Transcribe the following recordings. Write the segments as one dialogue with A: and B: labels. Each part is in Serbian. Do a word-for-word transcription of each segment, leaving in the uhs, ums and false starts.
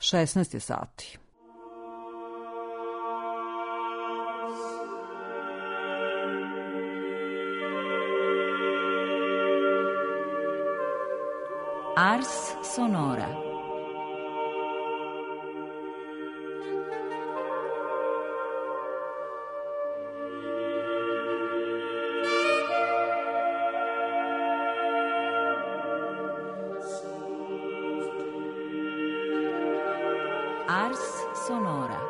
A: šesnaest je sati.
B: Ars Sonora. Ars Sonora.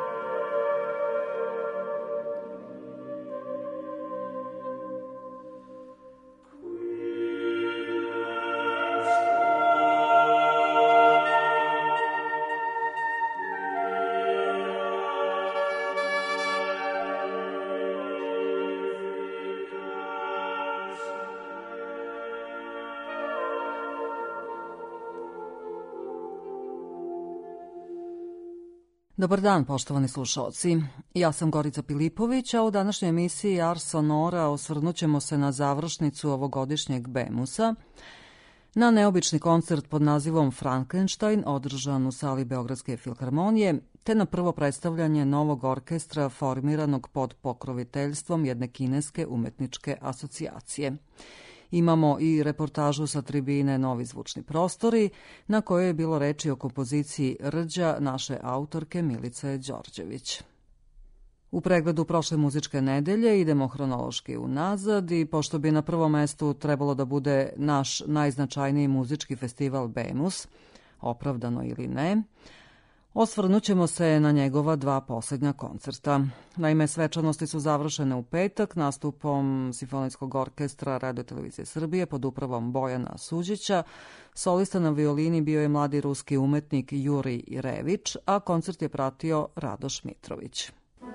A: Dobar dan, poštovani slušalci. Ja sam Gorica Pilipović, a u današnjoj emisiji Ars Sonora osvrnut ćemo se na završnicu ovogodišnjeg Bemusa, na neobični koncert pod nazivom Frankenstein, održan u sali Beogradske filharmonije, te na prvo predstavljanje novog orkestra formiranog pod pokroviteljstvom jedne kineske umetničke asocijacije. Imamo i reportažu sa tribine Novi zvučni prostori, na kojoj je bilo reči o kompoziciji Rđa naše autorke Milice Đorđević. U pregledu prošle muzičke nedelje idemo hronološki unazad i pošto bi na prvom mestu trebalo da bude naš najznačajniji muzički festival Bemus, opravdano ili ne, osvrnut ćemo se na njegova dva posljednja koncerta. Naime, svečanosti su završene u petak nastupom Simfonijskog orkestra Radio-televizije Srbije pod upravom Bojana Suđića. Solista na violini bio je mladi ruski umetnik Jurij Rević, a koncert je pratio Radoš Mitrović.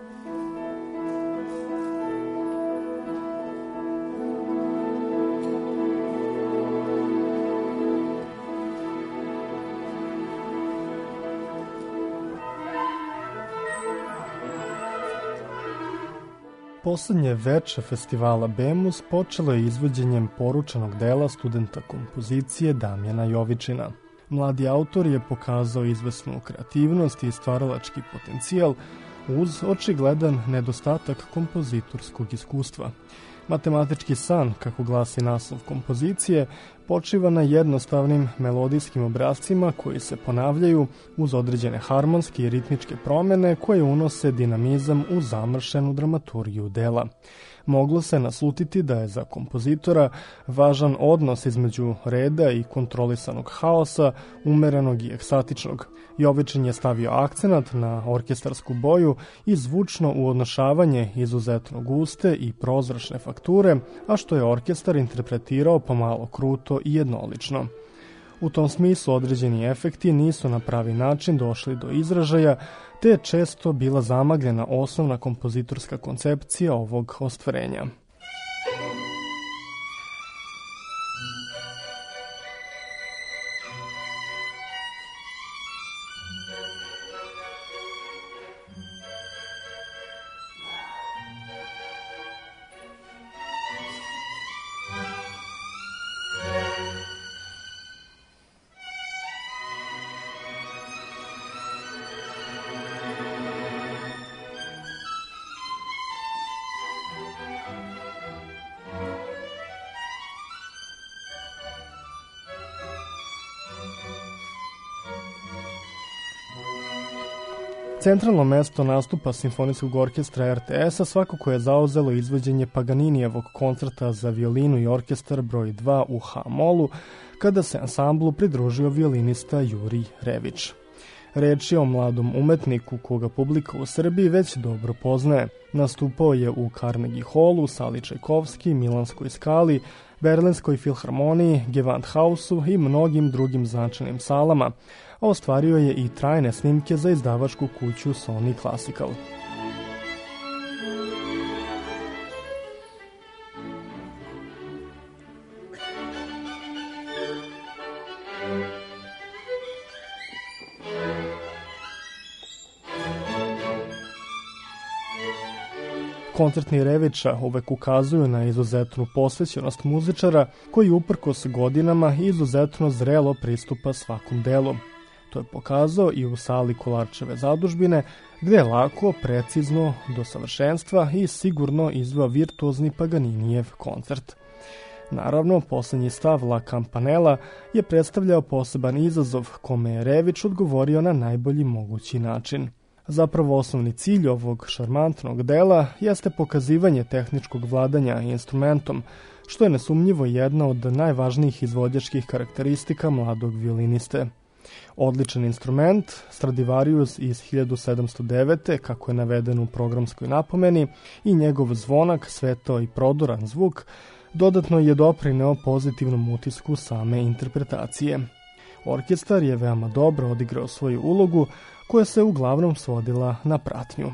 C: Poslednje veče festivala Bemus počelo je izvođenjem poručenog dela studenta kompozicije Damjana Jovičina. Mladi autor je pokazao izvesnu kreativnost i stvaralački potencijal uz očigledan nedostatak kompozitorskog iskustva. Matematički san, kako glasi naslov kompozicije, počiva na jednostavnim melodijskim obrascima koji se ponavljaju uz određene harmonske i ritmičke promene koje unose dinamizam u zamršenu dramaturgiju dela. Moglo se naslutiti da je za kompozitora važan odnos između reda i kontrolisanog haosa, umerenog i ekstatičnog. Jovičin je stavio akcenat na orkestarsku boju i zvučno uodnošavanje izuzetno guste i prozračne fakture, a što je orkestar interpretirao pomalo kruto i jednolično. U tom smislu određeni efekti nisu na pravi način došli do izražaja, te je često bila zamagljena osnovna kompozitorska koncepcija ovog ostvarenja. Centralno mesto nastupa Simfonijskog orkestra er te es-a svakako je zauzelo izvođenje Paganinijevog koncerta za violinu i orkestar broj dva u ha-molu, kada se ansamblu pridružio violinista Jurij Rević. Reč je o mladom umetniku koga publika u Srbiji već dobro poznaje. Nastupao je u Carnegie Hallu, sali Čajkovski, Milanskoj skali, Berlinskoj filharmoniji, Gewandhausu i mnogim drugim značajnim salama, a ostvario je i trajne snimke za izdavačku kuću Sony Classical. Koncertni Revića uvek ukazuju na izuzetnu posvećenost muzičara koji uprkos godinama izuzetno zrelo pristupa svakom delu. To je pokazao i u sali Kolarčeve zadužbine, gde je lako, precizno, do savršenstva i sigurno izveo virtuozni Paganinijev koncert. Naravno, poslednji stav La Campanella je predstavljao poseban izazov kome je Rević odgovorio na najbolji mogući način. Zapravo osnovni cilj ovog šarmantnog dela jeste pokazivanje tehničkog vladanja instrumentom, što je nesumnjivo jedna od najvažnijih izvođačkih karakteristika mladog violiniste. Odličan instrument, Stradivarius iz hiljadu sedamsto devete. kako je naveden u programskoj napomeni, i njegov zvonak, svetao i prodoran zvuk, dodatno je doprineo pozitivnom utisku same interpretacije. Orkestar je veoma dobro odigrao svoju ulogu, koja se uglavnom svodila na pratnju.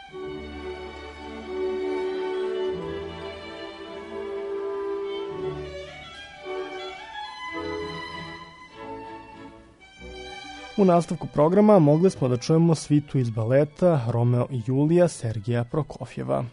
C: U nastavku programa mogli smo da čujemo svitu iz baleta Romeo i Julija Sergeja Prokofjeva.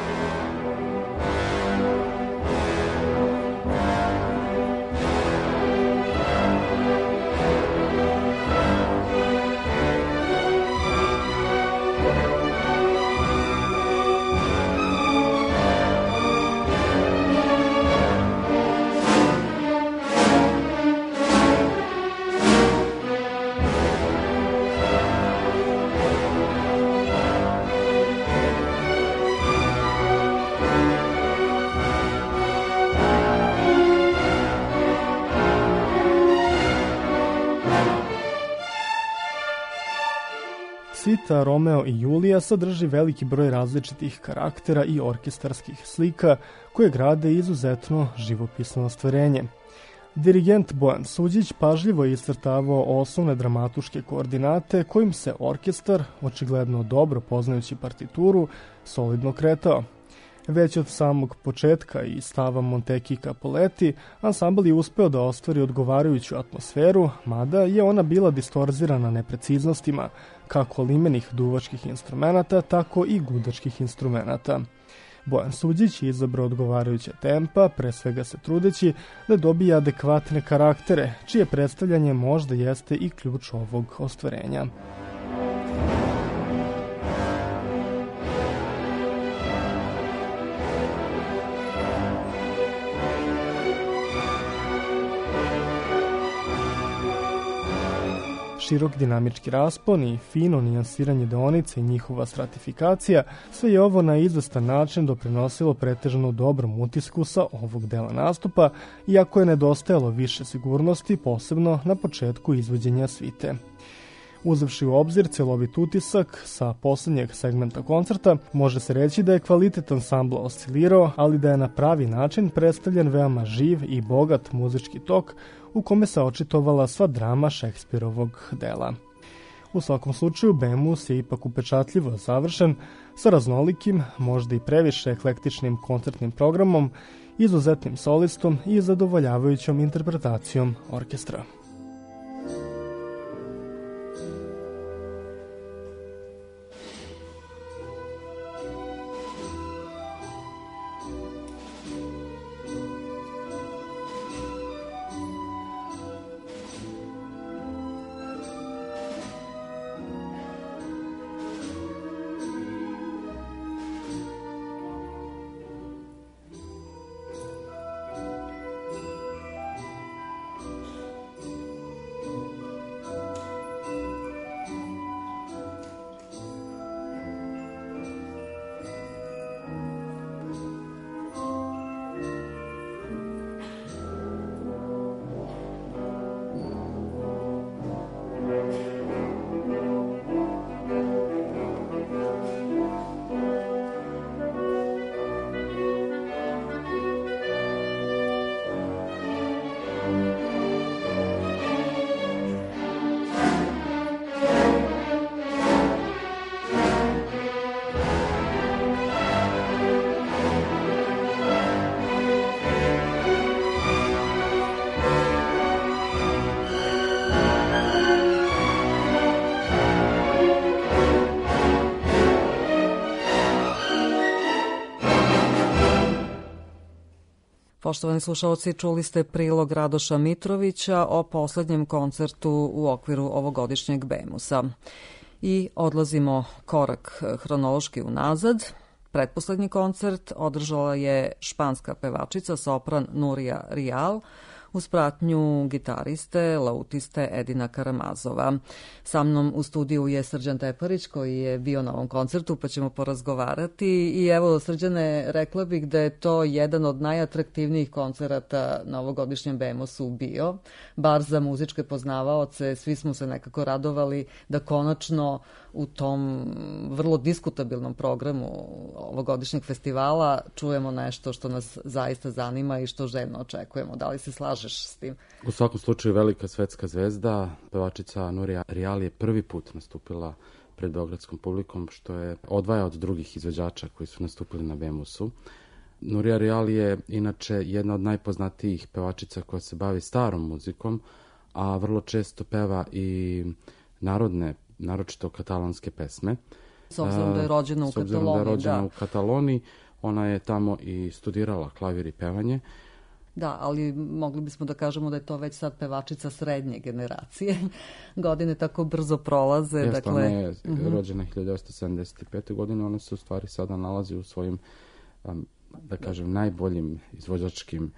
C: Svita Romeo i Julija sadrži veliki broj različitih karaktera i orkestarskih slika koje grade izuzetno živopisno ostvarenje. Dirigent Bojan Suđić pažljivo je iscrtavao osnovne dramatuške koordinate kojim se orkestar, očigledno dobro poznajući partituru, solidno kretao. Već od samog početka i stava Montecchi Capuletti, ansambl je uspeo da ostvari odgovarajuću atmosferu, mada je ona bila distorzirana nepreciznostima, kako limenih duvačkih instrumenata, tako i gudačkih instrumenata. Bojan Suđić je izabrao odgovarajuće tempa, pre svega se trudeći da dobije adekvatne karaktere, čije predstavljanje možda jeste i ključ ovog ostvarenja. Širok dinamički raspon i fino nijansiranje deonica i njihova stratifikacija, sve je ovo na izvestan način doprinosilo pretežno dobrom utisku sa ovog dela nastupa, iako je nedostajalo više sigurnosti, posebno na početku izvođenja svite. Uzevši u obzir celovit utisak sa poslednjeg segmenta koncerta, može se reći da je kvalitet ansambla oscilirao, ali da je na pravi način predstavljen veoma živ i bogat muzički tok u kome se očitovala sva drama Šekspirovog dela. U svakom slučaju, Bemus je ipak upečatljivo završen sa raznolikim, možda i previše eklektičnim koncertnim programom, izuzetnim solistom i zadovoljavajućom interpretacijom orkestra.
A: Poštovani slušalci, čuli ste prilog Radoša Mitrovića o poslednjem koncertu u okviru ovogodišnjeg Bemusa. I odlazimo korak hronološki unazad. Pretposlednji koncert održala je španska pevačica sopran Nuria Rial uz pratnju gitariste, lautiste Edina Karamazova. Sa mnom u studiju je Srđan Teparić koji je bio na ovom koncertu, pa ćemo porazgovarati. I evo, Srđane, rekla bih da je to jedan od najatraktivnijih koncerata na ovogodišnjem Bemusu bio. Bar za muzičke poznavaoce, svi smo se nekako radovali da konačno u tom vrlo diskutabilnom programu ovogodišnjeg festivala čujemo nešto što nas zaista zanima i što željno očekujemo. Da li se slažeš s tim?
D: U svakom slučaju velika svetska zvezda, pevačica Nuria Rial je prvi put nastupila pred beogradskom publikom, što je odvaja od drugih izvođača koji su nastupili na Bemusu. Nuria Rial je inače jedna od najpoznatijih pevačica koja se bavi starom muzikom, a vrlo često peva i narodne, naročito katalonske pesme.
A: S obzirom da je rođena u Kataloniji. S obzirom da je rođena u Kataloniji,
D: ona je tamo i studirala klavir i pevanje.
A: Da, ali mogli bismo da kažemo da je to već sad pevačica srednje generacije. Godine tako brzo prolaze.
D: Jeste,
A: dakle...
D: ona je uh-huh. rođena hiljadu devetsto sedamdeset pete. godine, ona se u stvari sada nalazi u svojim, um, da kažem, najboljim izvođačkim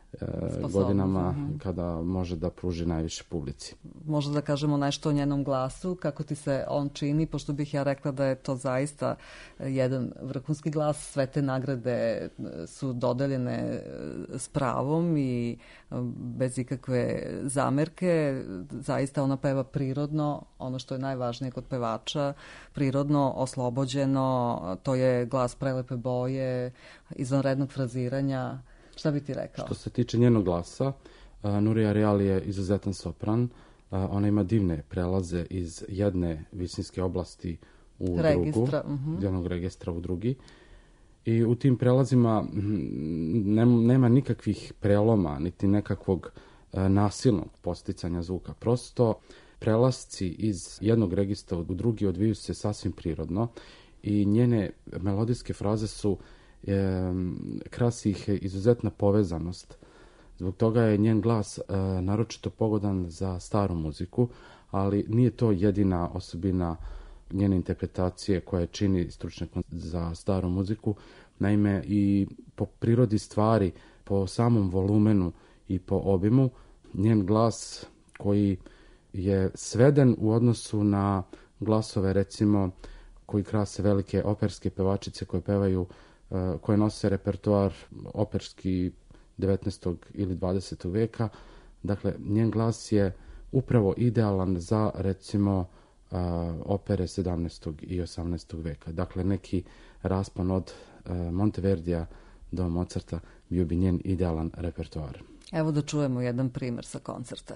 D: uh, godinama uh-huh. kada može da pruži najviše publici.
A: Možda da kažemo nešto o njenom glasu, kako ti se on čini, pošto bih ja rekla da je to zaista jedan vrhunski glas. Sve te nagrade su dodeljene s pravom i bez ikakve zamerke. Zaista ona peva prirodno, ono što je najvažnije kod pevača, prirodno, oslobođeno, to je glas prelepe boje, izvanrednog fraziranja. Šta bi ti rekao?
D: Što se tiče njenog glasa, uh, Nuria Rial je izuzetan sopran. Uh, ona ima divne prelaze iz jedne visinske oblasti u
A: registra,
D: drugu,
A: uh-huh.
D: jednog registra u drugi. I u tim prelazima nema, nema nikakvih preloma, niti nekakvog uh, nasilnog posticanja zvuka. Prosto prelasci iz jednog registra u drugi odviju se sasvim prirodno i njene melodijske fraze su E, krasi ih izuzetna povezanost. Zbog toga je njen glas e, naročito pogodan za staru muziku, ali nije to jedina osobina njene interpretacije koja čini stručnjakom za staru muziku. Naime, i po prirodi stvari, po samom volumenu i po obimu, njen glas koji je sveden u odnosu na glasove, recimo, koji krase velike operske pevačice koje pevaju koje nose repertoar operski devetnaestog ili dvadesetog veka. Dakle, njen glas je upravo idealan za, recimo, opere sedamnaestog i osamnaestog veka. Dakle, neki raspon od Monteverdija do Mozarta bio bi njen idealan repertoar.
A: Evo da čujemo jedan primer sa koncerta.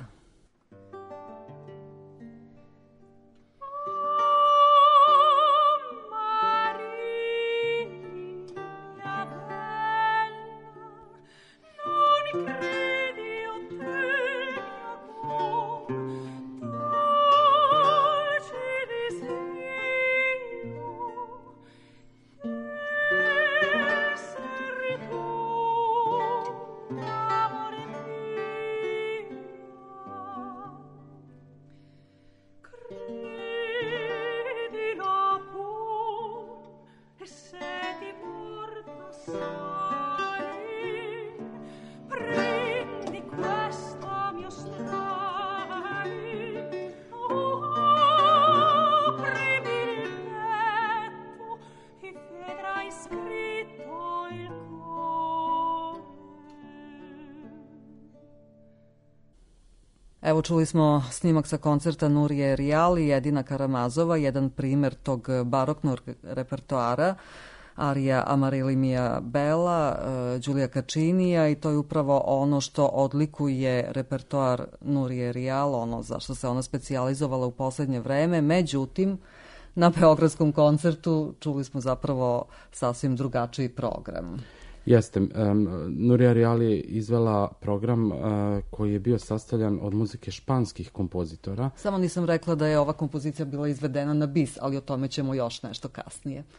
A: Evo, čuli smo snimak sa koncerta Nurije Rial i Edina Karamazova, jedan primer tog baroknog repertoara, arija Amarilimija Bela, Đulija Kačinija, i to je upravo ono što odlikuje repertoar Nurije Rial, ono za što se ona specijalizovala u poslednje vreme. Međutim, na beogradskom koncertu čuli smo zapravo sasvim drugačiji program.
D: Jeste. Um, Nuria Rial je izvela program uh, koji je bio sastavljan od muzike španskih kompozitora.
A: Samo nisam rekla da je ova kompozicija bila izvedena na bis, ali o tome ćemo još nešto kasnije.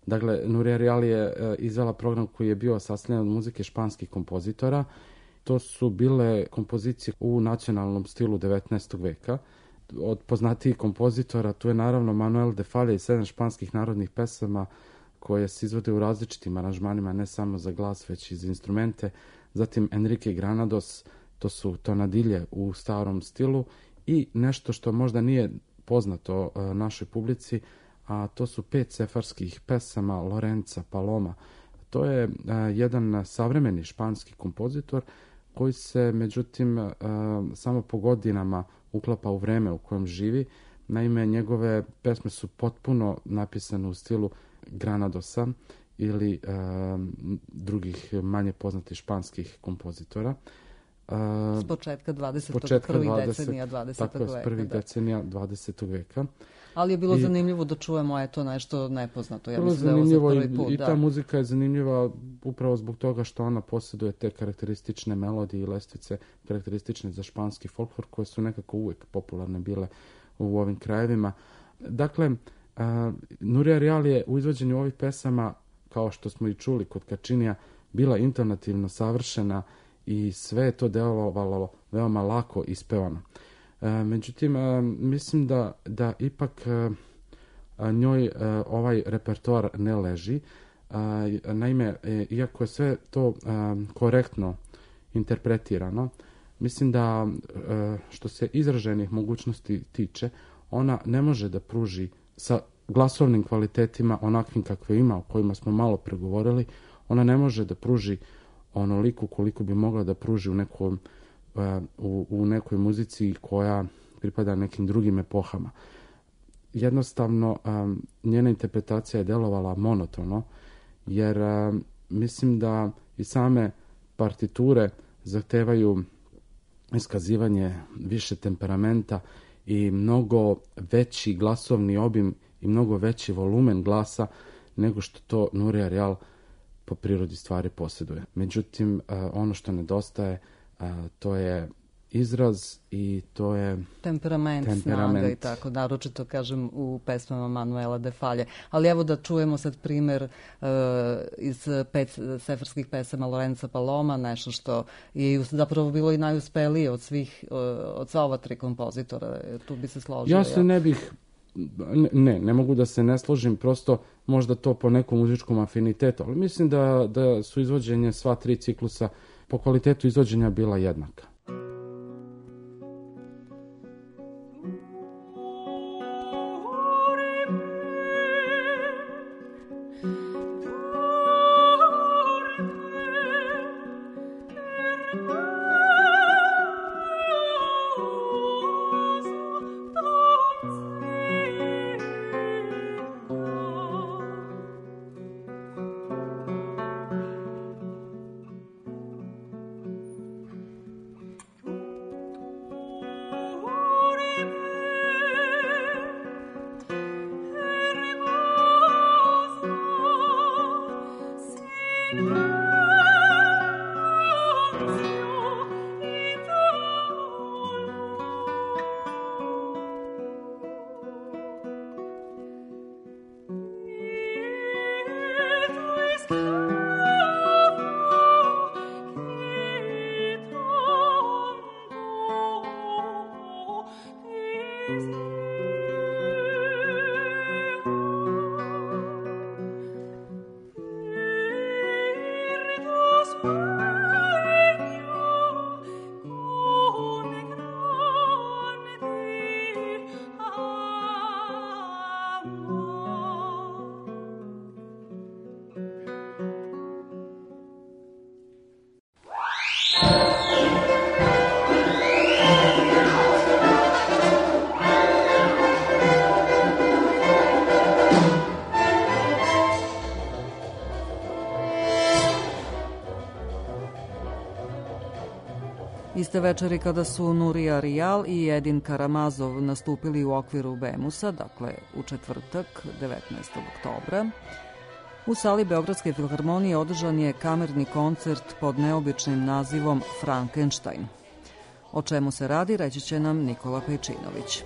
D: Dakle, Nuria Real je izvela program koji je bio sastavljen od muzike španskih kompozitora. To su bile kompozicije u nacionalnom stilu devetnaestog veka. Od poznatijih kompozitora tu je naravno Manuel de Falla i sedam španskih narodnih pesama koje se izvode u različitim aranžmanima, ne samo za glas, već i za instrumente. Zatim Enrique Granados, to su tonadilje u starom stilu i nešto što možda nije poznato našoj publici, a to su pet sefarskih pesama Lorenza Paloma. To je jedan savremeni španski kompozitor koji se, međutim, samo po godinama uklapa u vreme u kojem živi. Naime, njegove pesme su potpuno napisane u stilu Granadosa ili drugih manje poznatih španskih kompozitora.
A: S početka dvadesetog prvih decenija dvadesetog veka.
D: Tako je, s prvih decenija dvadesetog veka.
A: Ali je bilo I, zanimljivo da čujemo eto nešto nepoznato. Ja mislim da je ovo za prvi put.
D: I,
A: da.
D: I ta muzika je zanimljiva upravo zbog toga što ona posjeduje te karakteristične melodije i lestvice, karakteristične za španski folklor, koje su nekako uvijek popularne bile u ovim krajevima. Dakle, uh, Nuria Real je u izvođenju ovih pesama, kao što smo i čuli kod Kačinija, bila intonativno savršena i sve je to delovalo veoma lako ispevano. E, međutim, e, mislim da, da ipak e, njoj e, ovaj repertoar ne leži. E, naime, e, iako je sve to e, korektno interpretirano, mislim da e, što se izraženih mogućnosti tiče, ona ne može da pruži sa glasovnim kvalitetima onakvim kakve ima, o kojima smo malo pregovorili, ona ne može da pruži onoliko koliko bi mogla da pruži u, nekom, u, u nekoj muzici koja pripada nekim drugim epohama. Jednostavno, njena interpretacija je delovala monotono, jer mislim da i same partiture zahtevaju iskazivanje više temperamenta i mnogo veći glasovni obim i mnogo veći volumen glasa nego što to Nuria Real po prirodi stvari posjeduje. Međutim, ono što nedostaje, to je izraz i to je
A: temperament,
D: temperament.
A: snaga i tako, naročito kažem u pesmama Manuela de Falle. Ali evo da čujemo sad primer uh, iz pet sefarskih pesama Lorenza Paloma, nešto što je zapravo bilo i najuspelije od svih, uh, od sva ova tri kompozitora. Tu bi se složio.
D: Ja se ja? ne bih Ne, ne mogu da se ne složim, prosto možda to po nekom muzičkom afinitetu, ali mislim da, da su izvođenje sva tri ciklusa po kvalitetu izvođenja bila jednaka.
A: Iste večeri kada su Nuria Real i Edin Karamazov nastupili u okviru Bemusa, dakle u četvrtak, devetnaestog oktobra, u sali Beogradske filharmonije održan je kamerni koncert pod neobičnim nazivom Frankenstein. O čemu se radi, reći će nam Nikola Pejčinović.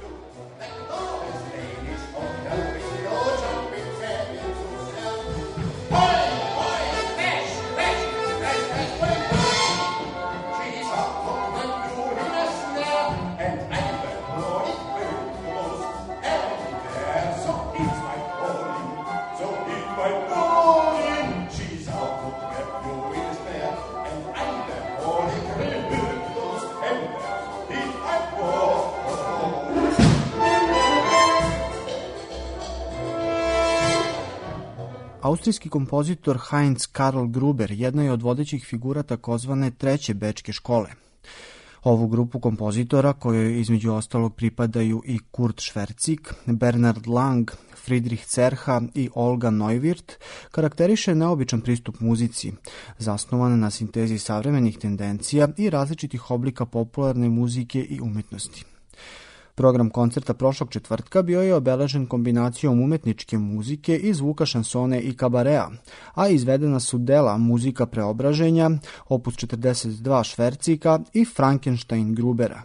E: Austrijski kompozitor Heinz Karl Gruber jedna je od vodećih figura takozvane treće bečke škole. Ovu grupu kompozitora, kojoj između ostalog pripadaju i Kurt Schwerzig, Bernard Lang, Friedrich Cerha i Olga Neuwirth, karakteriše neobičan pristup muzici, zasnovan na sintezi savremenih tendencija i različitih oblika popularne muzike i umetnosti. Program koncerta prošlog četvrtka bio je obeležen kombinacijom umetničke muzike i zvuka šansone i kabarea, a izvedena su dela Muzika preobraženja, opus četrdeset dva Švercika i Frankenstein Grubera.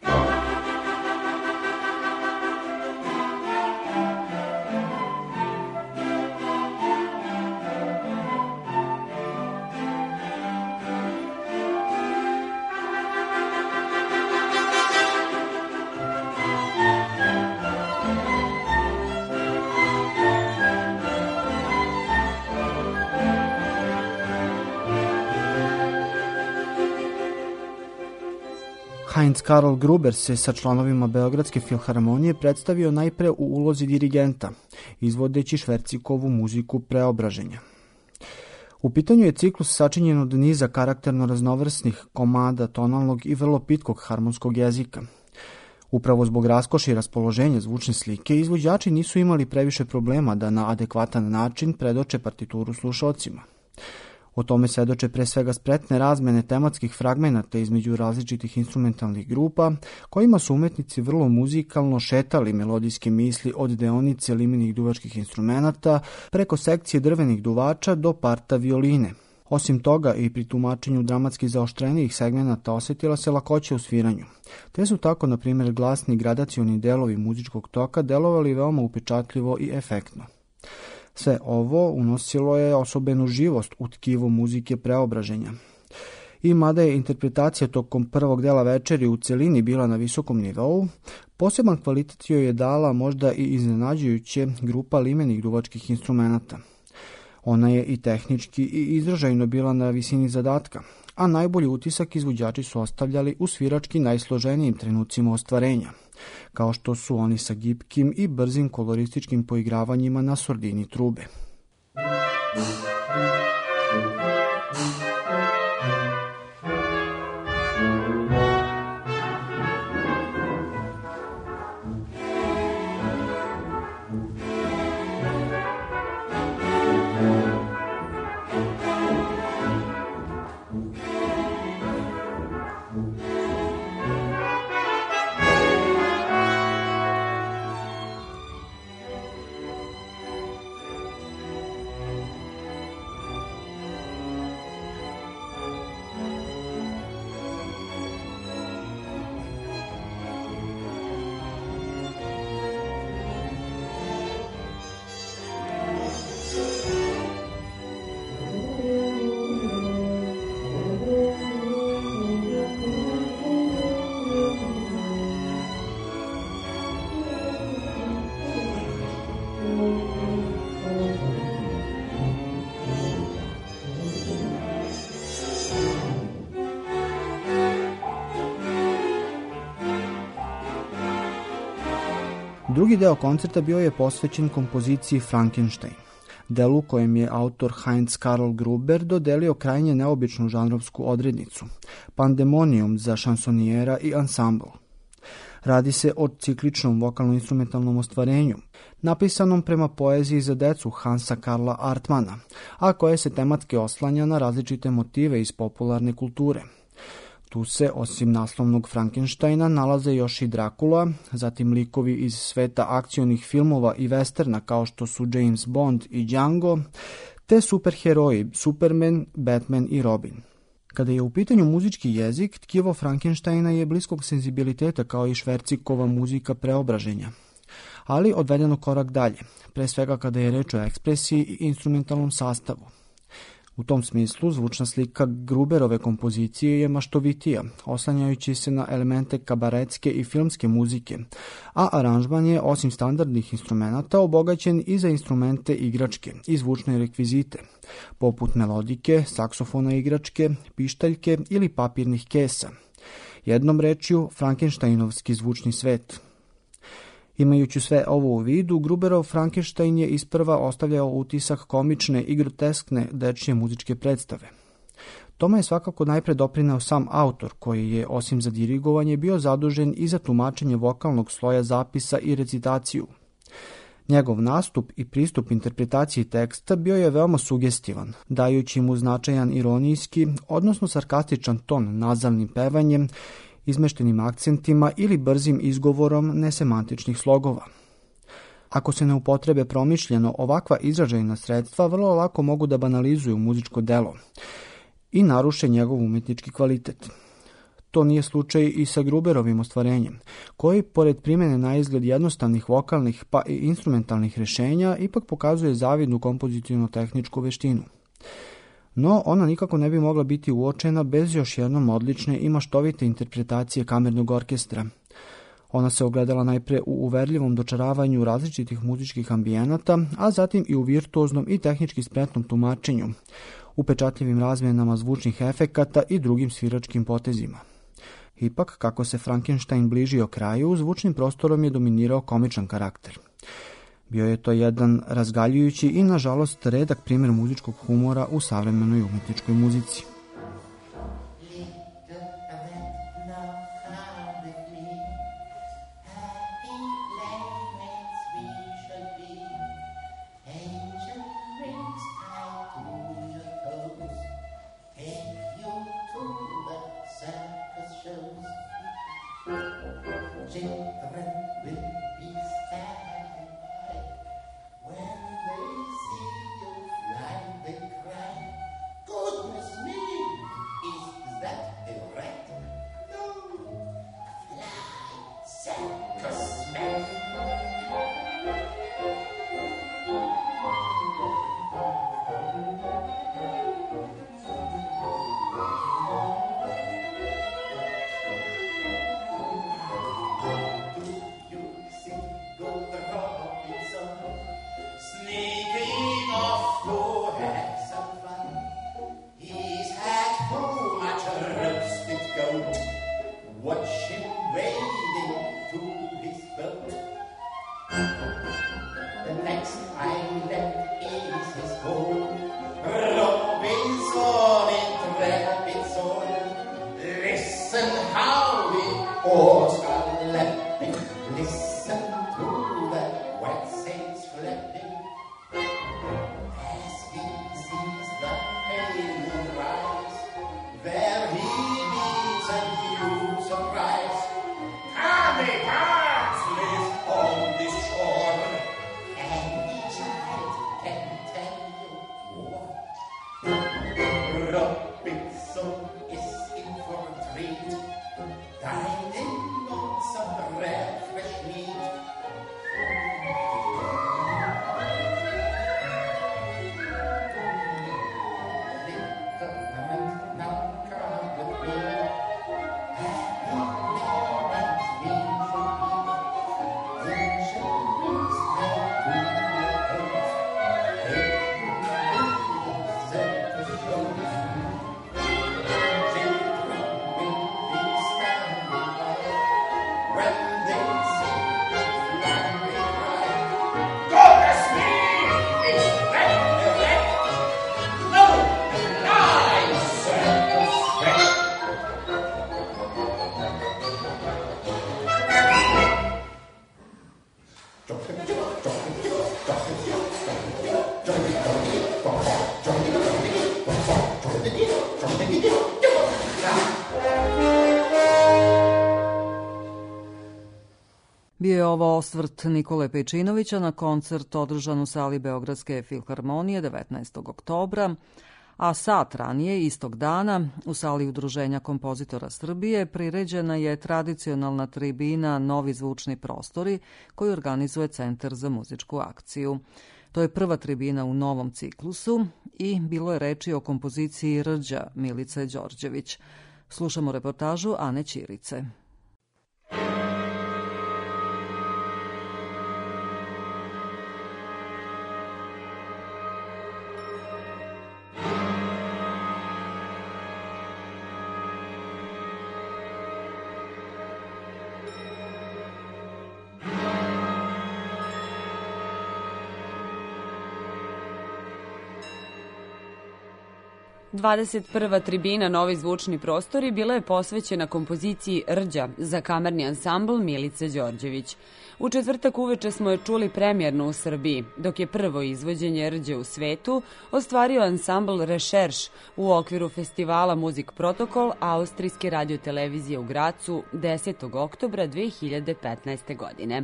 E: Heinz Karl Gruber se sa članovima Beogradske filharmonije predstavio najpre u ulozi dirigenta, izvodeći Švercikovu muziku preobraženja. U pitanju je ciklus sačinjen od niza karakterno raznovrsnih komada tonalnog i vrlo pitkog harmonskog jezika. Upravo zbog raskoši i raspoloženja zvučne slike, izvođači nisu imali previše problema da na adekvatan način predoče partituru slušaocima. O tome svedoče pre svega spretne razmene tematskih fragmenata između različitih instrumentalnih grupa, kojima su umetnici vrlo muzikalno šetali melodijske misli od deonice limenih duvačkih instrumenata preko sekcije drvenih duvača do parta violine. Osim toga i pri tumačenju dramatski zaoštrenijih segmenata osetila se lakoća u sviranju. Te su tako, na primjer, glasni gradacioni delovi muzičkog toka delovali veoma upečatljivo i efektno. Sve ovo unosilo je osobenu živost u tkivo muzike preobraženja. I mada je interpretacija tokom prvog dela večeri u celini bila na visokom nivou, poseban kvalitet joj je dala možda i iznenađujuće grupa limenih duvačkih instrumenata. Ona je i tehnički i izražajno bila na visini zadatka, a najbolji utisak izvođači su ostavljali u svirački najsloženijim trenucima ostvarenja, kao što su oni sa gibkim i brzim kolorističkim poigravanjima na sordini trube. Drugi deo koncerta bio je posvećen kompoziciji Frankenstein, delu kojem je autor Heinz Karl Gruber dodelio krajnje neobičnu žanrovsku odrednicu, pandemonium za šansonijera i ansambl. Radi se o cikličnom vokalno-instrumentalnom ostvarenju, napisanom prema poeziji za decu Hansa Karla Artmana, a koje se tematski oslanja na različite motive iz popularne kulture. Tu se, osim naslovnog Frankensteina, nalaze još i Drakula, zatim likovi iz sveta akcionih filmova i westerna kao što su James Bond i Django, te superheroji Superman, Batman i Robin. Kada je u pitanju muzički jezik, tkivo Frankensteina je bliskog senzibiliteta kao i Švercikova muzika preobraženja, ali odvedeno korak dalje, pre svega kada je reč o ekspresiji i instrumentalnom sastavu. U tom smislu, zvučna slika Gruberove kompozicije je maštovitija, oslanjajući se na elemente kabaretske i filmske muzike, a aranžman je, osim standardnih instrumenata, obogaćen i za instrumente igračke i zvučne rekvizite, poput melodike, saksofona igračke, pištaljke ili papirnih kesa. Jednom rečju, Frankensteinovski zvučni svet. Imajući sve ovo u vidu, Gruberov Frankenstein je isprva ostavljao utisak komične i groteskne dečje muzičke predstave. Tome je svakako najpre doprineo sam autor, koji je, osim za dirigovanje, bio zadužen i za tumačenje vokalnog sloja zapisa i recitaciju. Njegov nastup i pristup interpretaciji teksta bio je veoma sugestivan, dajući mu značajan ironijski, odnosno sarkastičan ton nazalnim pevanjem, izmeštenim akcentima ili brzim izgovorom nesemantičnih slogova. Ako se ne upotrebe promišljeno, ovakva izražajna sredstva vrlo lako mogu da banalizuju muzičko delo i naruše njegov umetnički kvalitet. To nije slučaj i sa Gruberovim ostvarenjem, koji, pored primjene na izgled jednostavnih vokalnih pa i instrumentalnih rešenja, ipak pokazuje zavidnu kompozitivno-tehničku veštinu. No, ona nikako ne bi mogla biti uočena bez još jednom odlične i maštovite interpretacije kamernog orkestra. Ona se ogledala najpre u uverljivom dočaravanju različitih muzičkih ambijenata, a zatim i u virtuoznom i tehnički spretnom tumačenju, upečatljivim razmjenama zvučnih efekata i drugim sviračkim potezima. Ipak, kako se Frankenstein bližio kraju, zvučnim prostorom je dominirao komičan karakter. Bio je to jedan razgaljujući i, nažalost, redak primjer muzičkog humora u savremenoj umetničkoj muzici.
A: Bio je ovo osvrt Nikole Pejčinovića na koncert održan u sali Beogradske filharmonije devetnaestog oktobra, a sat ranije, istog dana, u sali Udruženja kompozitora Srbije priređena je tradicionalna tribina Novi zvučni prostori koju organizuje Centar za muzičku akciju. To je prva tribina u novom ciklusu i bilo je reči o kompoziciji Rđa Milice Đorđević. Slušamo reportažu Ane Ćirice.
F: dvadeset prva tribina Novi zvučni prostori bila je posvećena kompoziciji Rđa za kamerni ansambl Milice Đorđević. U četvrtak uveče smo je čuli premijerno u Srbiji, dok je prvo izvođenje Rđe u svetu ostvario ansambl Rešerš u okviru festivala Muzik Protokol Austrijske radiotelevizije u Gracu desetog oktobra dve hiljade petnaeste. godine.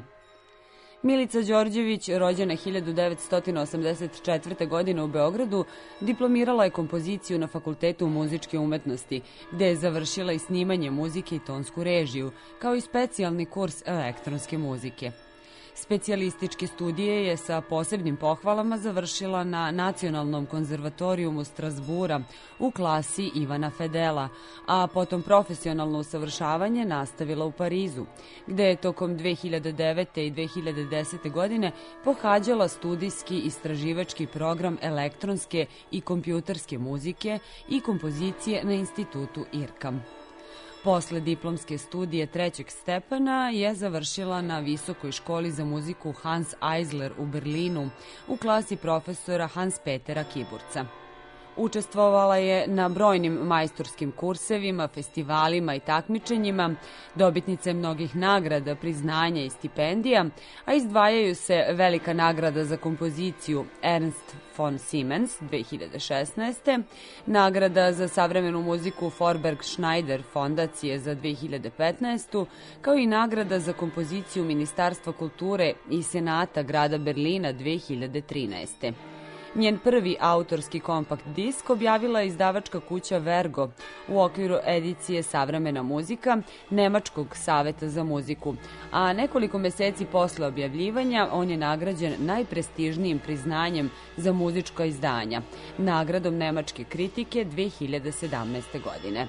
F: Milica Đorđević, rođena hiljadu devetsto osamdeset četvrte. godine u Beogradu, diplomirala je kompoziciju na Fakultetu muzičke umetnosti, gde je završila i snimanje muzike i tonsku režiju, kao i specijalni kurs elektronske muzike. Specijalističke studije je sa posebnim pohvalama završila na Nacionalnom konzervatorijumu Strasbura u klasi Ivana Fedela, a potom profesionalno usavršavanje nastavila u Parizu, gde je tokom dve hiljade devete. i dve hiljade desete. godine pohađala studijski istraživački program elektronske i kompjuterske muzike i kompozicije na institutu IRCAM. Posle diplomske studije trećeg stepena je završila na Visokoj školi za muziku Hans Eisler u Berlinu u klasi profesora Hans-Petera Kiburca. Učestvovala je na brojnim majstorskim kursevima, festivalima i takmičenjima, dobitnice mnogih nagrada, priznanja i stipendija, a izdvajaju se velika nagrada za kompoziciju Ernst von Siemens dve hiljade šesnaeste. nagrada za savremenu muziku Forberg Schneider fondacije za dve hiljade petnaestu. kao i nagrada za kompoziciju Ministarstva kulture i Senata grada Berlina dve hiljade trinaeste. Njen prvi autorski kompakt disk objavila je izdavačka kuća Vergo u okviru edicije Savremena muzika Nemačkog saveta za muziku, a nekoliko meseci posle objavljivanja on je nagrađen najprestižnijim priznanjem za muzička izdanja, nagradom Nemačke kritike dve hiljade sedamnaeste. godine.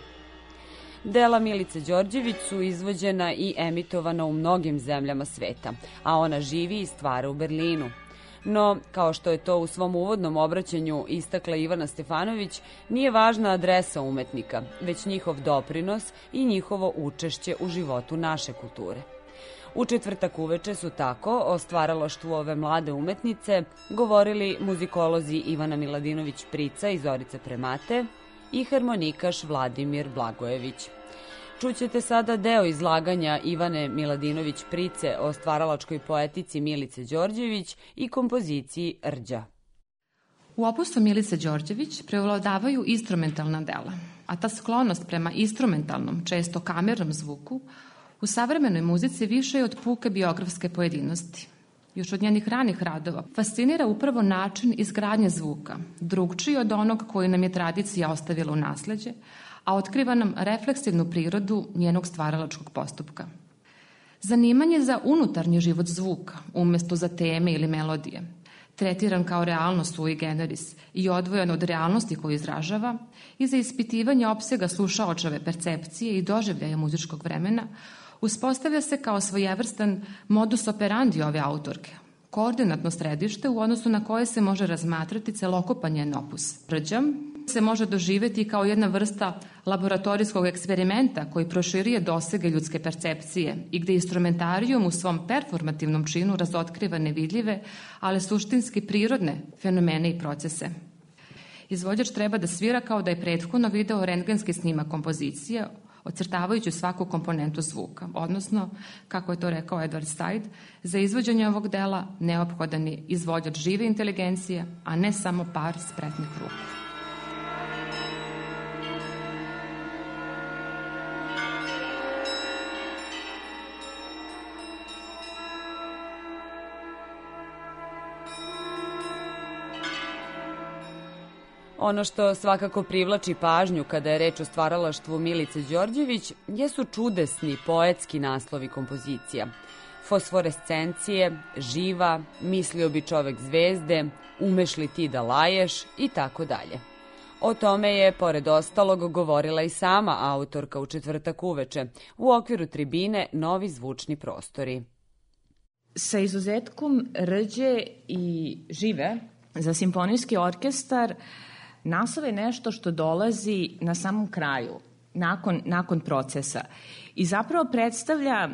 F: Dela Milice Đorđević su izvođena i emitovana u mnogim zemljama sveta, a ona živi i stvara u Berlinu. No, kao što je to u svom uvodnom obraćanju istakla Ivana Stefanović, nije važna adresa umetnika, već njihov doprinos i njihovo učešće u životu naše kulture. U četvrtak uveče su tako o stvaralaštvu ove mlade umetnice govorili muzikolozi Ivana Miladinović-Prica i Zorica Premate i harmonikaš Vladimir Blagojević. Čućete sada deo izlaganja Ivane Miladinović-Price o stvaralačkoj poetici Milice Đorđević i kompoziciji Rđa.
G: U opusu Milice Đorđević prevladavaju instrumentalna dela, a ta sklonost prema instrumentalnom, često kamernom zvuku, u savremenoj muzici više je od puke biografske pojedinosti. Još od njenih ranih radova fascinira upravo način izgradnje zvuka, drugčiji od onog koji nam je tradicija ostavila u nasleđe, a otkriva nam refleksivnu prirodu njenog stvaralačkog postupka. Zanimanje za unutarnji život zvuka, umesto za teme ili melodije, tretiran kao realnost sui generis i odvojen od realnosti koju izražava, i za ispitivanje opsega slušaočeve percepcije i doživljaja muzičkog vremena, uspostavlja se kao svojevrstan modus operandi ove autorke, koordinatno središte u odnosu na koje se može razmatrati celokupan njen opus. Rđa se može doživeti kao jedna vrsta laboratorijskog eksperimenta koji proširuje dosege ljudske percepcije i gde instrumentarijum u svom performativnom činu razotkriva nevidljive, ali suštinski prirodne fenomene i procese. Izvođač treba da svira kao da je prethodno video rentgenski snimak kompozicije, ocrtavajući svaku komponentu zvuka, odnosno, kako je to rekao Edward Said, za izvođenje ovog dela neophodan je izvođač žive inteligencije, a ne samo par spretnih ruku.
F: Ono što svakako privlači pažnju kada je reč o stvaralaštvu Milice Đorđević jesu čudesni poetski naslovi kompozicija. Fosforescencije, živa, mislio bi čovek zvezde, umeš li ti da laješ i tako dalje. O tome je, pored ostalog, govorila i sama autorka u četvrtak uveče u okviru tribine Novi zvučni prostori.
H: Sa izuzetkom Rđe i žive za simfonijski orkestar naslov je nešto što dolazi na samom kraju, nakon, nakon procesa i zapravo predstavlja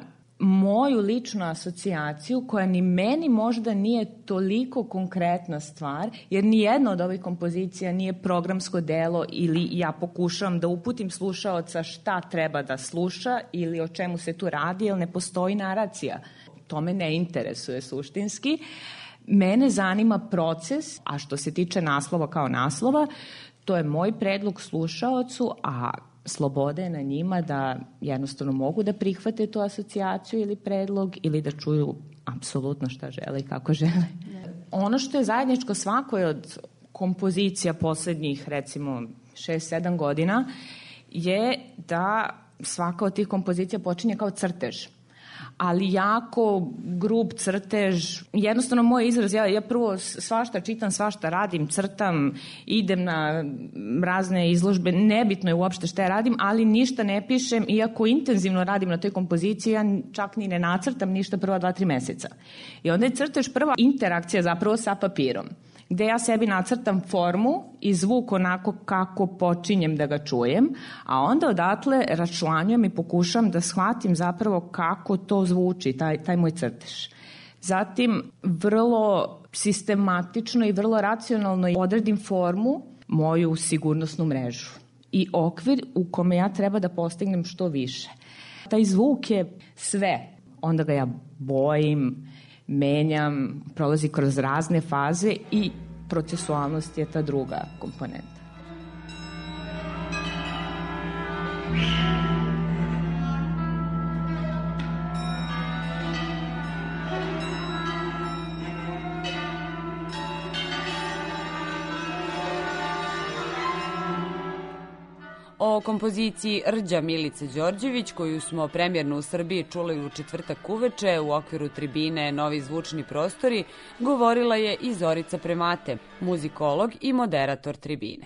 H: moju ličnu asocijaciju koja ni meni možda nije toliko konkretna stvar, jer ni jedna od ovih kompozicija nije programsko delo ili ja pokušavam da uputim slušaoca šta treba da sluša ili o čemu se tu radi, jer ne postoji naracija. To me ne interesuje suštinski. Mene zanima proces, a što se tiče naslova kao naslova, to je moj predlog slušaocu, a sloboda je na njima da jednostavno mogu da prihvate tu asocijaciju ili predlog ili da čuju apsolutno šta žele i kako žele. Ono što je zajedničko svakoj od kompozicija poslednjih recimo šest sedam godina je da svaka od tih kompozicija počinje kao crtež. Ali jako grub crtež, jednostavno moj izraz, ja, ja prvo svašta čitam, svašta radim, crtam, idem na razne izložbe, nebitno je uopšte šta ja radim, ali ništa ne pišem, iako intenzivno radim na toj kompoziciji, ja čak ni ne nacrtam ništa prva dva, tri meseca. I onda je crtež prva interakcija zapravo sa papirom, gde ja sebi nacrtam formu i zvuk onako kako počinjem da ga čujem, a onda odatle račlanjujem i pokušam da shvatim zapravo kako to zvuči, taj, taj moj crtež. Zatim, vrlo sistematično i vrlo racionalno odredim formu, moju sigurnosnu mrežu i okvir u kome ja treba da postignem što više. Taj zvuk je sve, onda ga ja bojim, menjam, prolazi kroz razne faze i procesualnost je ta druga komponenta.
F: O kompoziciji Rđa Milice Đorđević, koju smo premijerno u Srbiji čuli u četvrtak uveče u okviru tribine Novi zvučni prostori, govorila je i Zorica Premate, muzikolog i moderator tribine.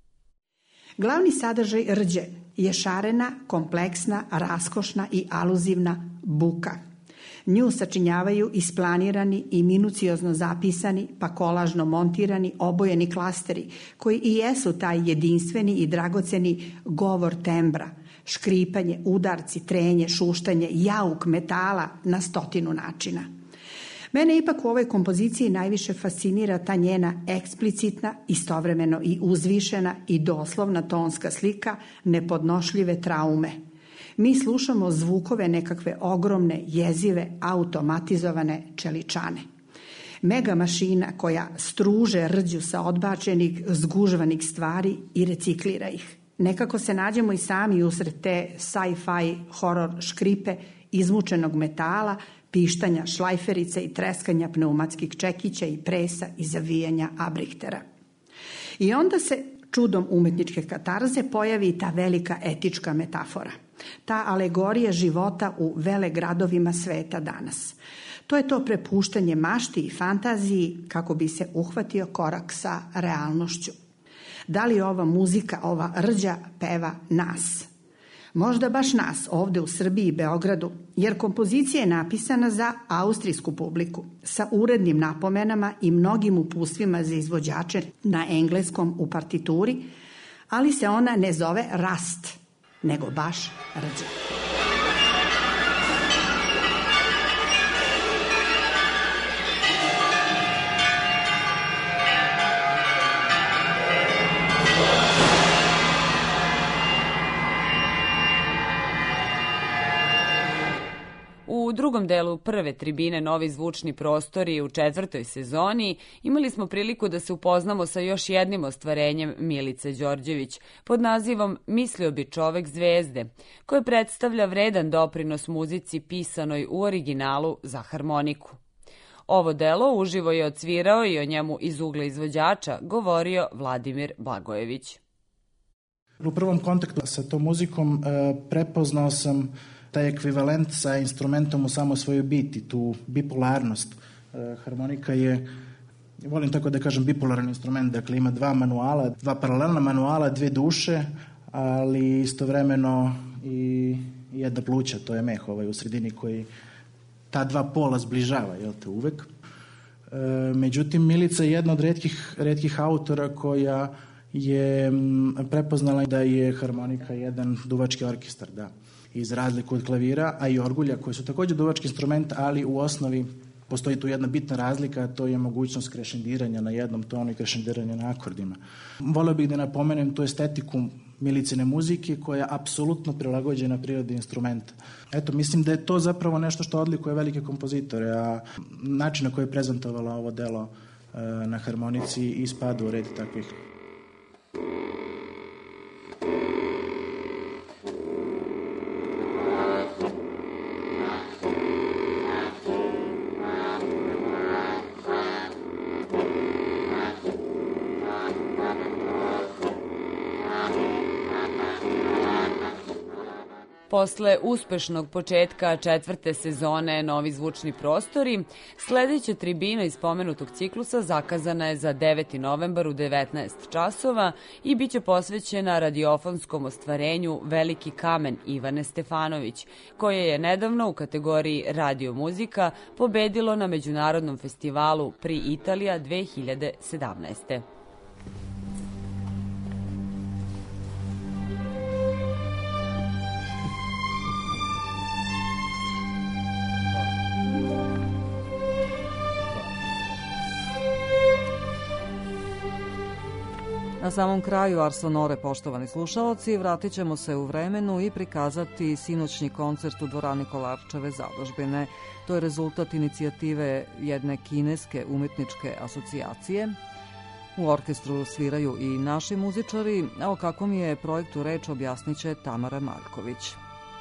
I: Glavni sadržaj Rđe je šarena, kompleksna, raskošna i aluzivna buka. Nju sačinjavaju isplanirani i minuciozno zapisani, pa kolažno montirani, obojeni klasteri, koji i jesu taj jedinstveni i dragoceni govor tembra, škripanje, udarci, trenje, šuštanje, jauk metala na stotinu načina. Mene ipak u ovoj kompoziciji najviše fascinira ta njena eksplicitna, istovremeno i uzvišena i doslovna tonska slika nepodnošljive traume. Mi slušamo zvukove nekakve ogromne, jezive, automatizovane čeličane. Mega mašina koja struže Rđu sa odbačenih, zgužvanih stvari i reciklira ih. Nekako se nađemo i sami usred te sci-fi horor škripe izmučenog metala, pištanja šlajferice i treskanja pneumatskih čekića i presa i zavijanja abrihtera. I onda se čudom umetničke katarze pojavi i ta velika etička metafora. Ta alegorija života u velegradovima sveta danas. To je to prepuštanje mašti i fantaziji kako bi se uhvatio korak sa realnošću. Da li ova muzika, ova Rđa peva nas? Možda baš nas ovde u Srbiji i Beogradu, jer kompozicija je napisana za austrijsku publiku, sa urednim napomenama i mnogim uputstvima za izvođače na engleskom u partituri, ali se ona ne zove Rast, nego baš Rđa.
F: U drugom delu prve tribine Novi zvučni prostori u četvrtoj sezoni imali smo priliku da se upoznamo sa još jednim ostvarenjem Milice Đorđević pod nazivom Mislio bi čovek zvezde, koje predstavlja vredan doprinos muzici pisanoj u originalu za harmoniku. Ovo delo uživo je odsvirao i o njemu iz ugla izvođača govorio Vladimir Blagojević.
J: U prvom kontaktu sa tom muzikom prepoznao sam taj ekvivalent sa instrumentom u samo svojoj biti, tu bipolarnost. Harmonika je, volim tako da kažem, bipolaran instrument, dakle ima dva manuala, dva paralelna manuala, dve duše, ali istovremeno i jedna pluća, to je meh ovaj u sredini koji ta dva pola zbližava, jel te, uvek. Međutim, Milica je jedna od retkih, retkih autora koja je prepoznala da je harmonika jedan duvački orkestar, da. i za razliku od klavira, a i orgulja koji su takođe duvački instrument, ali u osnovi postoji tu jedna bitna razlika, a to je mogućnost krešendiranja na jednom tonu i krešendiranja na akordima. Voleo bih da napomenem tu estetiku Milicine muzike koja je apsolutno prilagođena prirodi instrumenta. Eto, mislim da je to zapravo nešto što odlikuje velike kompozitore, a način na koji je prezentovala ovo delo e, na harmonici i spada u red takvih.
F: Posle uspešnog početka četvrte sezone Novi zvučni prostori, sledeća tribina iz pomenutog ciklusa zakazana je za deveti novembar u devetnaest časova i biće posvećena radiofonskom ostvarenju Veliki kamen Ivane Stefanović, koje je nedavno u kategoriji radio muzika pobedilo na Međunarodnom festivalu Pri Italija dve hiljade sedamnaeste.
A: Na samom kraju Ars Sonore, poštovani slušaoci, vratit ćemo se u vremenu i prikazati sinoćni koncert u dvorani Kolarčeve zadužbine. To je rezultat inicijative jedne kineske umetničke asocijacije. U orkestru sviraju i naši muzičari, a o kakvom je projektu reč objasnit će Tamara Marković.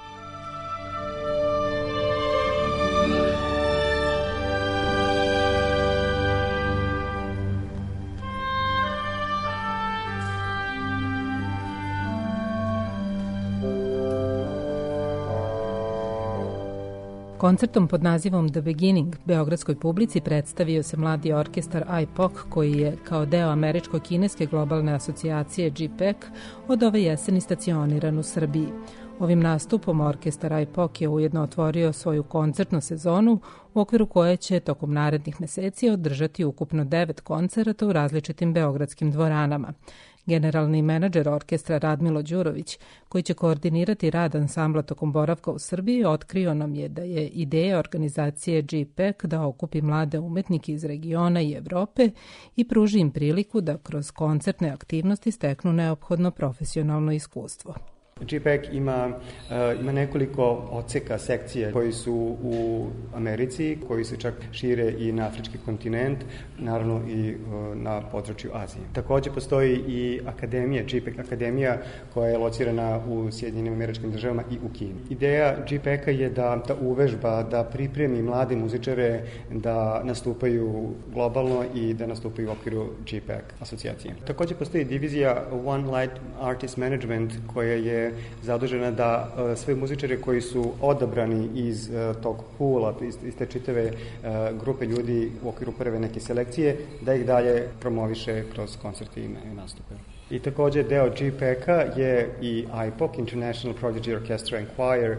K: Koncertom pod nazivom The Beginning beogradskoj publici predstavio se mladi orkestar I P O C koji je kao deo američko-kineske globalne asocijacije G P E C od ove jeseni stacioniran u Srbiji. Ovim nastupom orkestar I P O C je ujedno otvorio svoju koncertnu sezonu u okviru koje će tokom narednih meseci održati ukupno devet koncerata u različitim beogradskim dvoranama. Generalni menadžer orkestra Radmilo Đurović, koji će koordinirati rad ansambla tokom boravka u Srbiji, otkrio nam je da je ideja organizacije G P E C da okupi mlade umetnike iz regiona i Evrope i pruži im priliku da kroz koncertne aktivnosti steknu neophodno profesionalno iskustvo.
L: G P E C ima, uh, ima nekoliko odseka, sekcije koji su u Americi, koji se čak šire i na afrički kontinent, naravno i uh, na području Azije. Takođe postoji i akademija, G P E C akademija koja je locirana u Sjedinjenim Američkim Državama i u Kini. Ideja G P E C je da, da uvežba, da pripremi mlade muzičare da nastupaju globalno i da nastupaju u okviru G P E C asocijacije. Takođe postoji divizija One Light Artist Management koja je zadužena da uh, sve muzičare koji su odabrani iz uh, tog pula, iz, iz te čitave uh, grupe ljudi u okviru prve neke selekcije, da ih dalje promoviše kroz koncerte i nastupe. I takođe deo G P E C-a je i I P O C, International Prodigy Orchestra and Choir,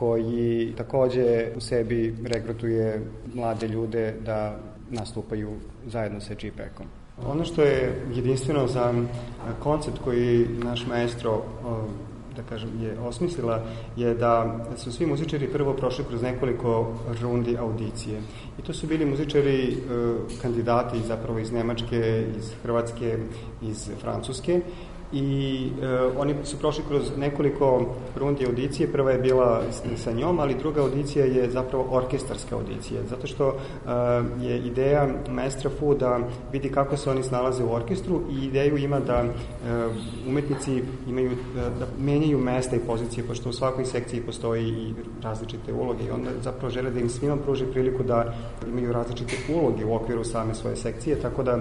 L: koji takođe u sebi regrutuje mlade ljude da nastupaju zajedno sa G P E C-om. Ono što je jedinstveno za koncert koji naš maestro da kažem, je osmislila, je da su svi muzičari prvo prošli kroz nekoliko rundi audicije. I to su bili muzičari e, kandidati zapravo iz Nemačke, iz Hrvatske, iz Francuske. I e, oni su prošli kroz nekoliko rundi audicije. Prva je bila sa njom, ali druga audicija je zapravo orkestarska audicija, zato što e, je ideja maestra Fu da vidi kako se oni snalaze u orkestru i ideju ima da e, umetnici imaju, da menjaju mesta i pozicije, pošto u svakoj sekciji postoji i različite uloge i onda zapravo žele da im svima pruži priliku da imaju različite uloge u okviru same svoje sekcije, tako da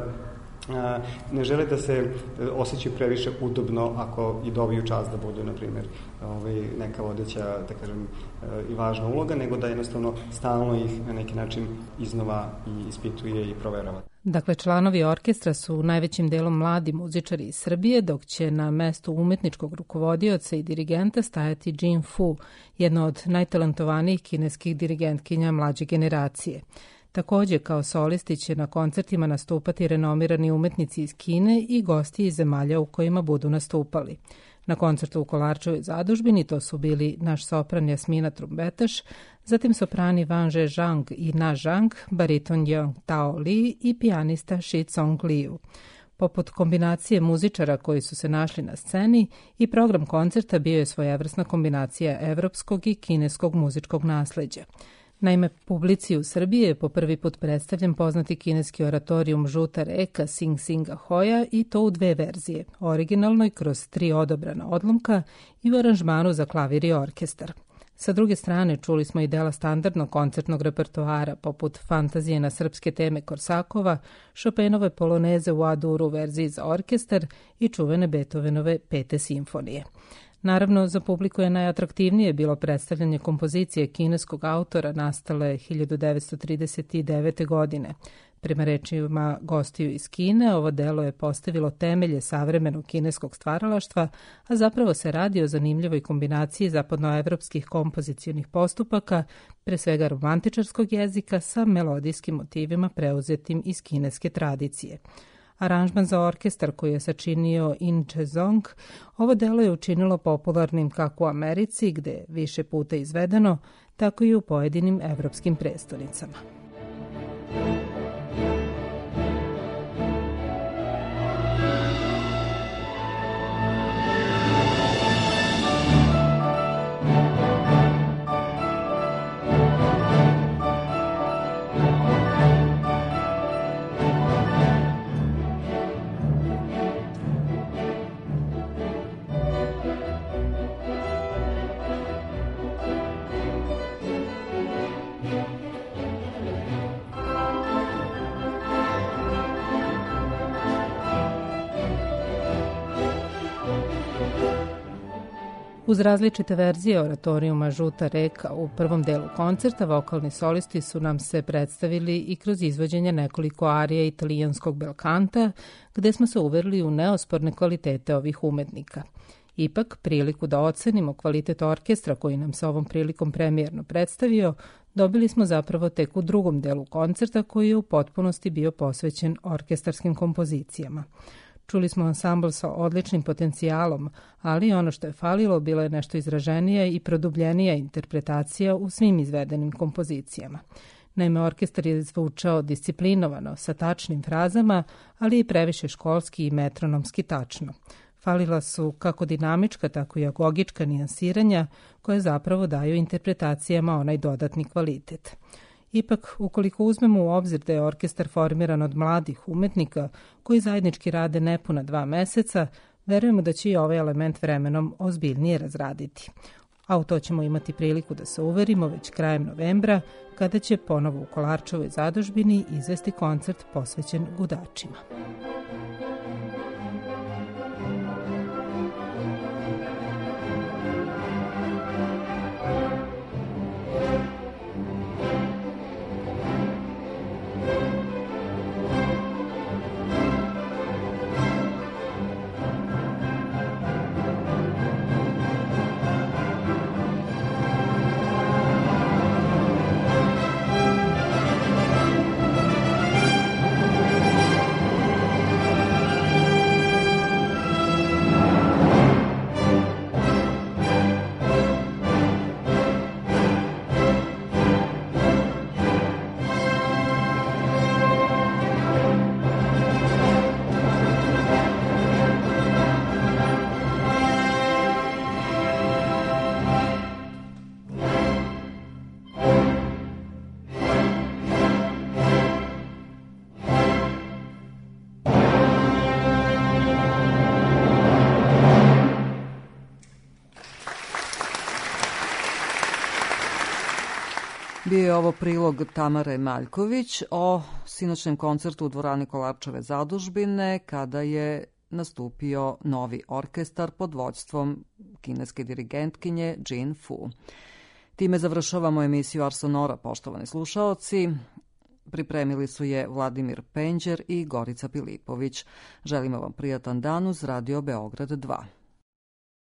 L: ne žele da se osjećaju previše udobno ako i dobiju čast da budu, na primjer, neka vodeća, da kažem, i važna uloga, nego da jednostavno stalno ih na neki način iznova i ispituje i proverava.
K: Dakle, članovi orkestra su najvećim delom mladi muzičari iz Srbije, dok će na mestu umetničkog rukovodioca i dirigenta stajati Jean Fu, jedna od najtalentovanijih kineskih dirigentkinja mlađe generacije. Takođe, kao solisti će na koncertima nastupati renomirani umetnici iz Kine i gosti iz zemalja u kojima budu nastupali. Na koncertu u Kolarčevoj zadužbini to su bili naš sopran Jasmina Trumbetaš, zatim soprani Wang Zhe Zhang i Na Zhang, bariton Yong Tao Li i pijanista Shi Song Liu. Poput kombinacije muzičara koji su se našli na sceni, i program koncerta bio je svojevrsna kombinacija evropskog i kineskog muzičkog nasleđa. Naime, publici u Srbiji je po prvi put predstavljen poznati kineski oratorijum Žuta reka Sing Singa Hoja, i to u dve verzije, originalnoj kroz tri odobrana odlomka i u aranžmanu za klavir i orkestar. Sa druge strane, čuli smo i dela standardnog koncertnog repertoara, poput Fantazije na srpske teme Korsakova, Chopinove poloneze u A-duru verziji za orkestar i čuvene Beethovenove pete simfonije. Naravno, za publiku je najatraktivnije bilo predstavljanje kompozicije kineskog autora nastale hiljadu devetsto trideset devete. godine. Prema rečima gostiju iz Kine, ovo delo je postavilo temelje savremenog kineskog stvaralaštva, a zapravo se radi o zanimljivoj kombinaciji zapadnoevropskih kompozicionih postupaka, pre svega romantičarskog jezika, sa melodijskim motivima preuzetim iz kineske tradicije. Aranžman za orkestar koji je sačinio In Chezong, ovo delo je učinilo popularnim kako u Americi, gde je više puta izvedeno, tako i u pojedinim evropskim prestonicama. Uz različite verzije oratorijuma Žuta reka u prvom delu koncerta, vokalni solisti su nam se predstavili i kroz izvođenje nekoliko arija italijanskog belkanta, gde smo se uverili u neosporne kvalitete ovih umetnika. Ipak, priliku da ocenimo kvalitet orkestra koji nam se ovom prilikom premijerno predstavio, dobili smo zapravo tek u drugom delu koncerta, koji je u potpunosti bio posvećen orkestarskim kompozicijama. Čuli smo ansambl sa odličnim potencijalom, ali ono što je falilo bilo je nešto izraženija i produbljenija interpretacija u svim izvedenim kompozicijama. Naime, orkestar je zvučao disciplinovano, sa tačnim frazama, ali i previše školski i metronomski tačno. Falila su kako dinamička, tako i agogička nijansiranja, koje zapravo daju interpretacijama onaj dodatni kvalitet. Ipak, ukoliko uzmemo u obzir da je orkestar formiran od mladih umetnika koji zajednički rade nepuna dva meseca, verujemo da će i ovaj element vremenom ozbiljnije razraditi. A u to ćemo imati priliku da se uverimo već krajem novembra, kada će ponovo u Kolarčevoj zadužbini izvesti koncert posvećen gudačima.
A: Bio je ovo prilog Tamare Maljković o sinoćnem koncertu u dvorani Kolarčeve zadužbine, kada je nastupio novi orkestar pod vođstvom kineske dirigentkinje Jin Fu. Time završavamo emisiju Ars Sonora, poštovani slušaoci. Pripremili su je Vladimir Penđer i Gorica Pilipović. Želimo vam prijatan dan uz Radio Beograd dva.